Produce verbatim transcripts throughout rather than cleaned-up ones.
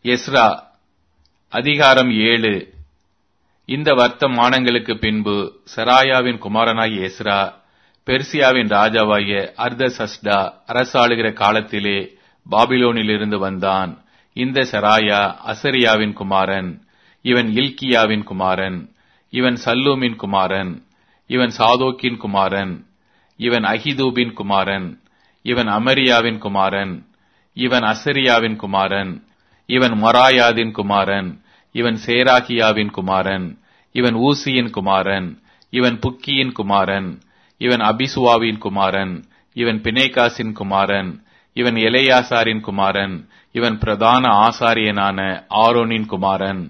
Ezra அதிகாரம் ஏழு. இந்த வர்த்தமானங்களுக்கு பின்பு செராயாவின் குமாரனாகிய எஸ்ரா பெர்சியாவின் ராஜாவாகிய அர்தசஷ்டா அரசாளுகிற காலத்திலே பாபிலோனிலிருந்து வந்தான். இந்த செராயா அசரியாவின் குமாரன். இவன் இல்கியாவின் குமாரன். இவன் சல்லூமின் குமாரன். இவன் சாதோக்கின் குமாரன். இவன் அகிதூபின் குமாரன். இவன் அமரியாவின் குமாரன். இவன் அசரியாவின் குமாரன். இவன் மொராயாதின் குமாரன். இவன் சேராகியாவின் குமாரன். இவன் ஊசியின் குமாரன். இவன் புக்கியின் குமாரன். இவன் அபிசுவாவின் குமாரன். இவன் பினேகாசின் குமாரன். இவன் எலெயாசாரின் குமாரன். இவன் பிரதான ஆசாரியனான ஆரோனின் குமாரன்.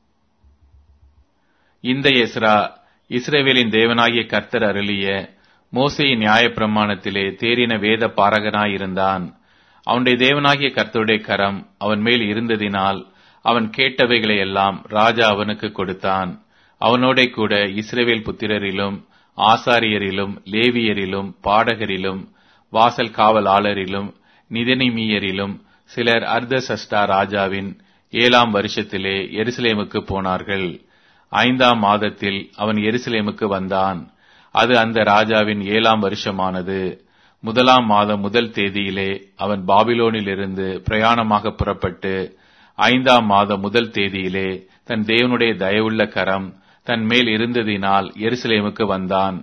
இந்த எஸ்ரா இஸ்ரவேலின் தேவனாகிய கர்த்தர் அருளிய மோசேயின் நியாயப்பிரமாணத்திலே தேறின வேத பாரகனாயிருந்தான். அவனுடைய தேவனாகிய கர்த்தருடைய கரம் அவன் மேல் இருந்ததினால் அவன் கேட்டவைகளை எல்லாம் ராஜா அவனுக்கு கொடுத்தான். அவனோட கூட இஸ்ரவேல் புத்திரரிலும் ஆசாரியரிலும் லேவியரிலும் பாடகரிலும் வாசல் காவலாளரிலும் நிதனிமியரிலும் சிலர் அர்தசஷ்டா ராஜாவின் ஏழாம் வருஷத்திலே எருசலேமுக்கு போனார்கள். ஐந்தாம் மாதத்தில் அவன் எருசலேமுக்கு வந்தான். அது அந்த ராஜாவின் ஏழாம் வருஷமானது. முதலாம் மாதம் முதல் தேதியிலே அவன் பாபிலோனிலிருந்து பிரயாணமாக புறப்பட்டு ஐந்தாம் மாதம் முதல் தேதியிலே தன் தேவனுடைய தயவுள்ள கரம் தன் மேல் இருந்ததினால் எருசலேமுக்கு வந்தான்.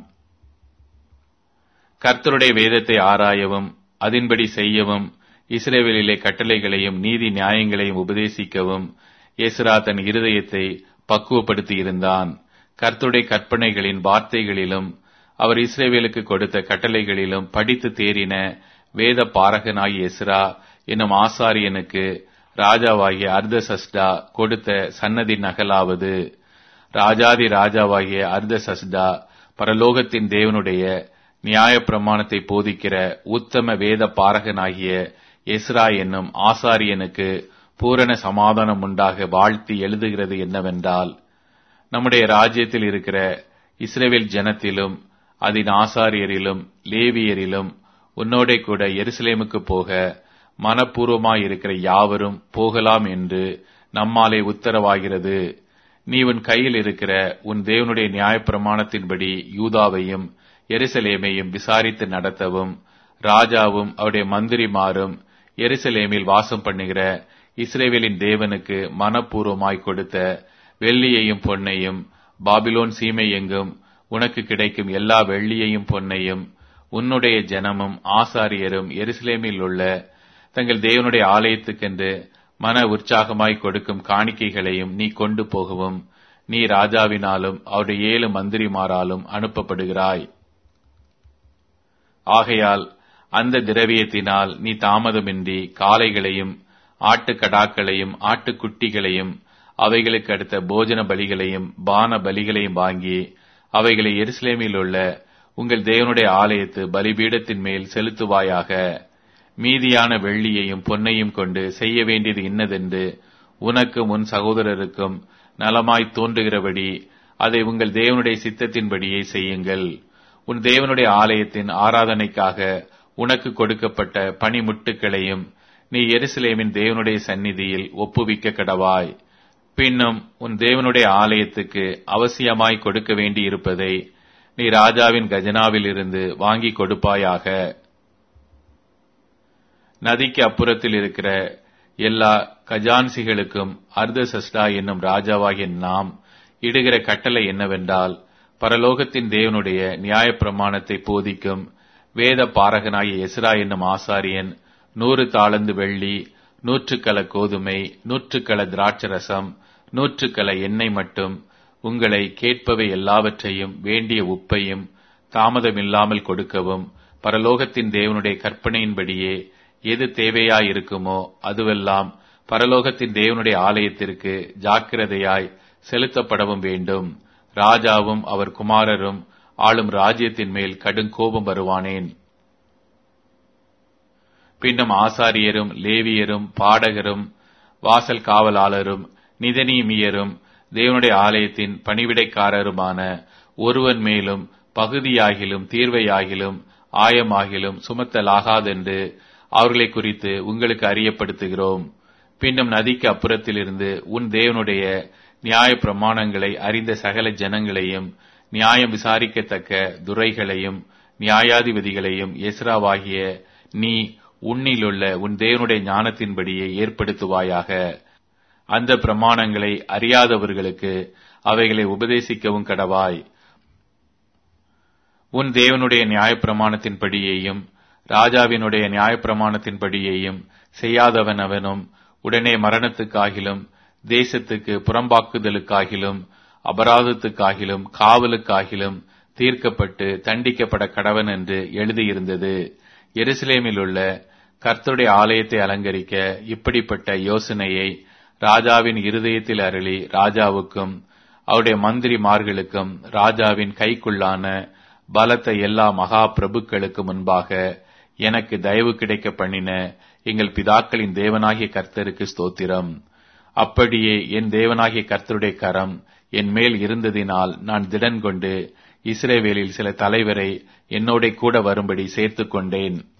கர்த்தருடைய வேதத்தை ஆராயவும் அதின்படி செய்யவும் இஸ்ரவேலிலே கட்டளைகளையும் நீதி நியாயங்களையும் உபதேசிக்கவும் எஸ்ரா தன் இருதயத்தை பக்குவப்படுத்தி இருந்தான். கர்த்தருடைய கற்பனைகளின் வார்த்தைகளிலும் அவர் இஸ்ரவேலுக்கு கொடுத்த கட்டளைகளிலும் படித்து தேறின வேத பாரகனாகிய எஸ்ரா என்னும் ஆசாரியனுக்கு ராஜாவாகிய அர்தசஷ்டா கொடுத்த சன்னதி நகலாவது, ராஜாதி ராஜாவாகிய அர்தசஷ்டா பரலோகத்தின் தேவனுடைய நியாயப்பிரமாணத்தை போதிக்கிற உத்தம வேத பாரகனாகிய எஸ்ரா என்னும் ஆசாரியனுக்கு பூரண சமாதானம் உண்டாக வாழ்த்தி எழுதுகிறது என்னவென்றால், நம்முடைய ராஜ்யத்தில் இருக்கிற இஸ்ரவேல் ஜனத்திலும் அதன் ஆசாரியரிலும் லேவியரிலும் உன்னோட கூட எருசலேமுக்கு போக மனப்பூர்வமாயிருக்கிற யாவரும் போகலாம் என்று நம்மாலே உத்தரவாகிறது. நீ உன் கையில் இருக்கிற உன் தேவனுடைய நியாயப்பிரமாணத்தின்படி யூதாவையும் எருசலேமையும் விசாரித்து நடத்தவும், ராஜாவும் அவருடைய மந்திரிமாரும் எருசலேமில் வாசம் பண்ணுகிற இஸ்ரவேலின் தேவனுக்கு மனப்பூர்வமாய் கொடுத்த வெள்ளியையும் பொன்னையும் பாபிலோன் சீமை எங்கும் உனக்கு கிடைக்கும் எல்லா வெள்ளியையும் பொன்னையும் உன்னுடைய ஜனமும் ஆசாரியரும் எருசலேமில் உள்ள தங்கள் தேவனுடைய ஆலயத்துக்கென்று மன உற்சாகமாய் கொடுக்கும் காணிக்கைகளையும் நீ கொண்டு போகவும் நீ ராஜாவினாலும் அவருடைய ஏழு மந்திரிமாராலும் அனுப்பப்படுகிறாய். ஆகையால் அந்த திரவியத்தினால் நீ தாமதமின்றி காளைகளையும் ஆட்டுக்கடாக்களையும் ஆட்டுக்குட்டிகளையும் அவைகளுக்கு அடுத்த போஜன பலிகளையும் பான பலிகளையும் வாங்கி அவைகளை எருசலேமில் உள்ள உங்கள் தேவனுடைய ஆலயத்து பலிபீடத்தின் மேல் செலுத்துவாயாக. மீதியான வெள்ளியையும் பொன்னையும் கொண்டு செய்ய வேண்டியது இன்னதென்று உனக்கும் உன் சகோதரருக்கும் நலமாய் தோன்றுகிறபடி அதை உங்கள் தேவனுடைய சித்தத்தின்படியே செய்யுங்கள். உன் தேவனுடைய ஆலயத்தின் ஆராதனைக்காக உனக்கு கொடுக்கப்பட்ட பணிமுட்டுகளையும் நீ எருசலேமின் தேவனுடைய சந்நிதியில் ஒப்புவிக்க கடவாய். பின்னும் உன் தேவனுடைய ஆலயத்துக்கு அவசியமாய் கொடுக்க வேண்டி இருப்பதை நீ ராஜாவின் கஜனாவில் இருந்து வாங்கி கொடுப்பாயாக. நதிக்கு அப்புறத்தில் இருக்கிற எல்லா கஜான்சிகளுக்கும் அர்தசஷ்டா என்னும் ராஜாவாகிய நாம் இடுகிற கட்டளை என்னவென்றால், பரலோகத்தின் தேவனுடைய நியாயப்பிரமாணத்தை போதிக்கும் வேத பாரகனாகிய எஸ்ரா என்னும் ஆசாரியன் நூறு தாளந்து வெள்ளி, நூற்றுக்கள கோதுமை, நூற்றுக்கள திராட்சரசம், நூற்றுக்கள எண்ணெய் மட்டும் உங்களை கேட்பவை எல்லாவற்றையும் வேண்டிய உப்பையும் தாமதமில்லாமல் கொடுக்கவும், பரலோகத்தின் தேவனுடைய கற்பனையின்படியே எது தேவையாயிருக்குமோ அதுவெல்லாம் பரலோகத்தின் தேவனுடைய ஆலயத்திற்கு ஜாக்கிரதையாய் செலுத்தப்படவும் வேண்டும். ராஜாவும் அவர் குமாரரும் ஆளும் ராஜ்யத்தின் மேல் கடும் கோபம் வருவானேன். பின்னும் ஆசாரியரும் லேவியரும் பாடகரும் வாசல் காவலாளரும் நிதனீமியரும் தேவனுடைய ஆலயத்தின் பணிவிடைக்காரருமான ஒருவன் மேலும் பகுதியாகிலும் தீர்வையாகிலும் ஆயமாகிலும் சுமத்தலாகாதென்று அவர்களை குறித்து உங்களுக்கு அறியப்படுத்துகிறோம். பின்னும் நதிக்கு அப்புறத்திலிருந்து உன் தேவனுடைய நியாய பிரமாணங்களை அறிந்த சகல ஜனங்களையும் நியாயம் விசாரிக்கத்தக்க துரைகளையும் நியாயாதிபதிகளையும் எஸ்ராவாகிய நீ உன்னிலுள்ள உன் தேவனுடைய ஞானத்தின்படியே ஏற்படுத்துவாயாக. அந்த பிரமாணங்களை அறியாதவர்களுக்கு அவைகளை உபதேசிக்கவும் கடவாய். உன் தேவனுடைய நியாயப்பிரமாணத்தின்படியேயும் ராஜாவினுடைய நியாயப்பிரமாணத்தின்படியேயும் செய்யாதவன் அவனும் உடனே மரணத்துக்காகிலும் தேசத்துக்கு புறம்பாக்குதலுக்காகிலும் அபராதத்துக்காகிலும் காவலுக்காகிலும் தீர்க்கப்பட்டு தண்டிக்கப்பட கடவன் என்று எழுதியிருந்தது. எருசலேமில் உள்ள கர்த்தருடைய ஆலயத்தை அலங்கரிக்க இப்படிப்பட்ட யோசனையை ராஜாவின் இருதயத்தில் அருளி ராஜாவுக்கும் அவருடைய மந்திரிமார்களுக்கும் ராஜாவின் கைக்குள்ளான பலத்த எல்லா மகா பிரபுக்களுக்கு முன்பாக எனக்கு தயவு கிடைக்க பண்ணின எங்கள் பிதாக்களின் தேவனாகிய கர்த்தருக்கு ஸ்தோத்திரம். அப்படியே என் தேவனாகிய கர்த்தருடைய கரம் என் மேல் இருந்ததினால் நான் திடன் கொண்டு இஸ்ரவேலில் சில தலைவரை என்னோட கூட வரும்படி சேர்த்துக் கொண்டேன்.